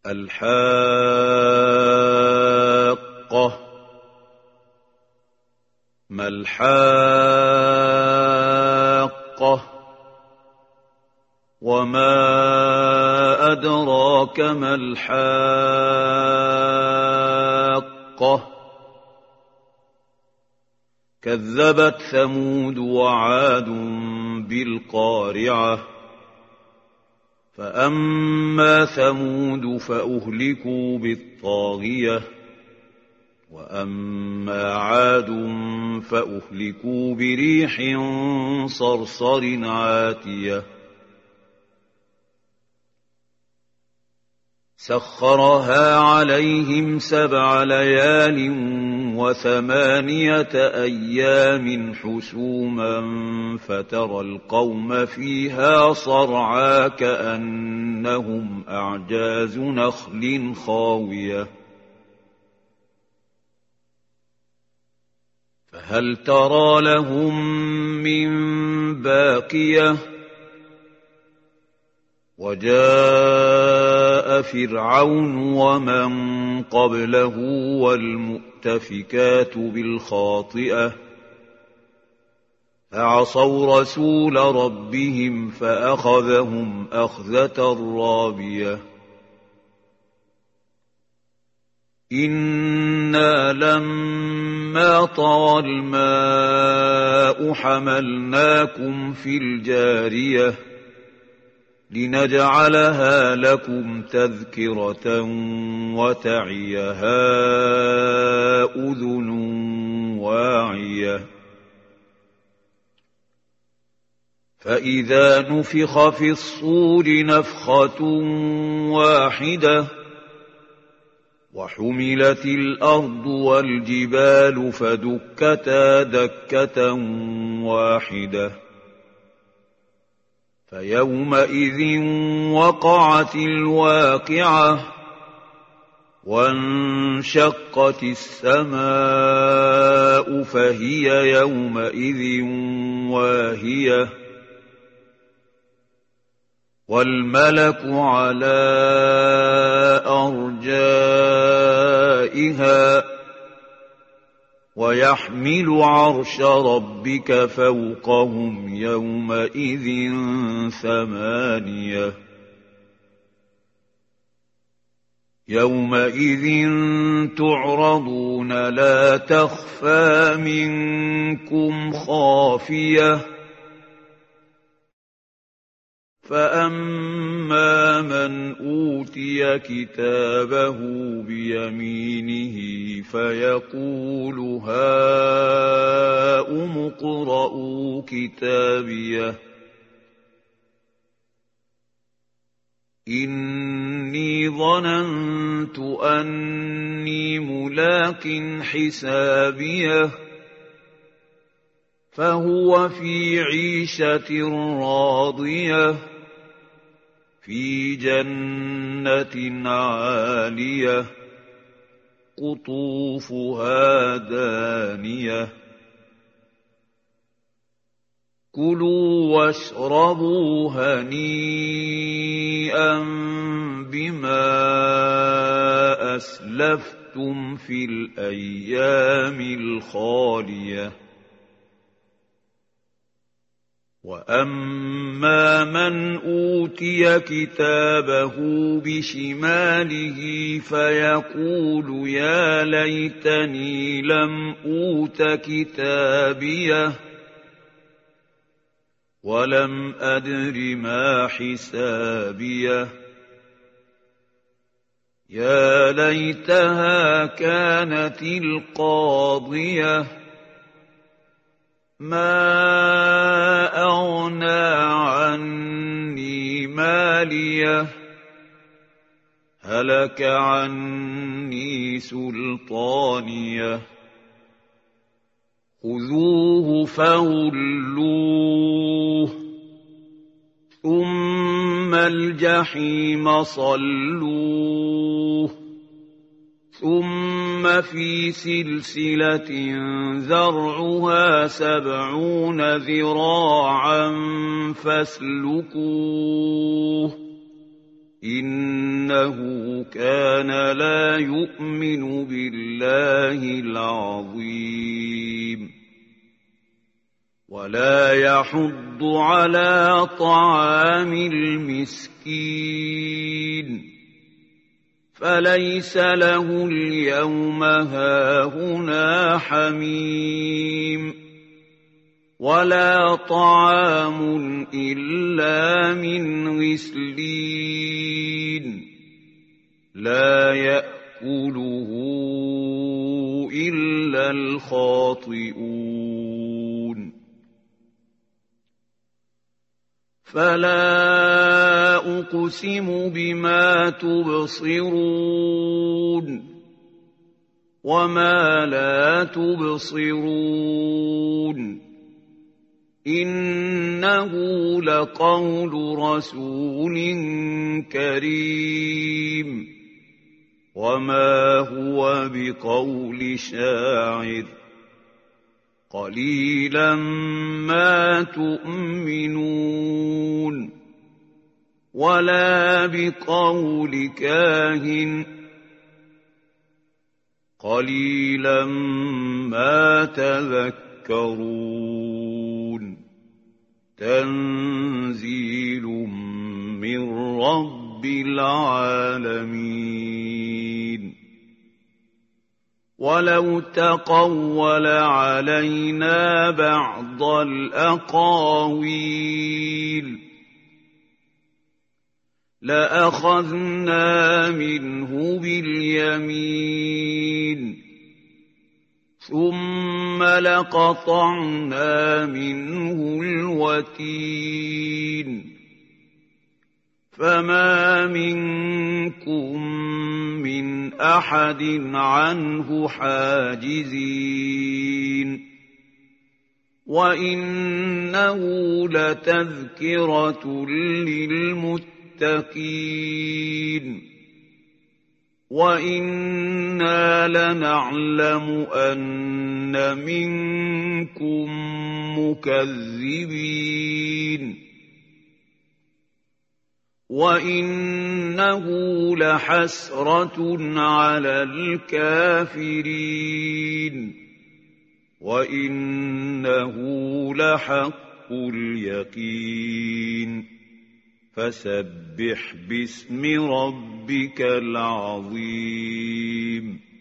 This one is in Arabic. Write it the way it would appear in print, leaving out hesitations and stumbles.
الحاقة ما الحاقة وما أدراك ما الحاقة كذبت ثمود وعاد بالقارعة فأما ثمود فأهلكوا بالطاغية وأما عاد فأهلكوا بريح صرصر عاتية سخرها عليهم 7 ليال و8 أيام حسوما فترى القوم فيها صرعى كأنهم أعجاز نخل خاوية فهل ترى لهم من باقية وجاء فرعون ومن قبله والمؤتفكات بالخاطئة فعصوا رسول ربهم فأخذهم أخذة رابية إنا لما طغى الماء حملناكم في الجارية لنجعلها لكم تذكرة وتعيها أذن واعية فإذا نفخ في الصور نفخة واحدة وحملت الأرض والجبال فدكتا دكة واحدة فيومئذ وقعت الواقعة وانشقت السماء فهي يومئذ واهية والملك على أرجائها ويحمل عرش ربك فوقهم يومئذ 8 يومئذ تعرضون لا تخفى منكم خافية فأما من أوتي كتابه بيمينه فيقول هاؤم اقرءوا كتابيه إني ظننت أني ملاق حسابيه فهو في عيشة راضية في جنة عالية قطوفها دانية كلوا واشربوا هنيئا بما أسلفتم في الأيام الخالية وأما من أوتي كتابه بشماله فيقول يا ليتني لم أوت كتابيه ولم أدر ما حسابيه يا ليتها كانت القاضية ما أغنى عني ماليه هلك عني سلطانيه خذوه فغلوه ثم الجحيم صلوه ثم في سلسلة ذرعها 70 ذراعا فاسلكوه إنه كان لا يؤمن بالله العظيم ولا يحض على طعام المسكين فليس له اليوم هاهنا حميم ولا طعام إلا من غسلين لا يأكله إلا الخاطئون فلا أقسم بما تبصرون وما لا تبصرون إنه لقول رسول كريم وما هو بقول شاعر قليلا ما تؤمنون ولا بقول كاهن قليلا ما تذكرون تنزيل من رب العالمين ولو تقول علينا بعض الأقاويل لأخذنا منه باليمين ثم لقطعنا منه الوتين فما منكم من أحد عنه حاجزين وإنه لتذكرة للمتقين وإنا لنعلم أن منكم مكذبين وإنه لحسرة على الكافرين وإنه لحق اليقين فسبح باسم ربك العظيم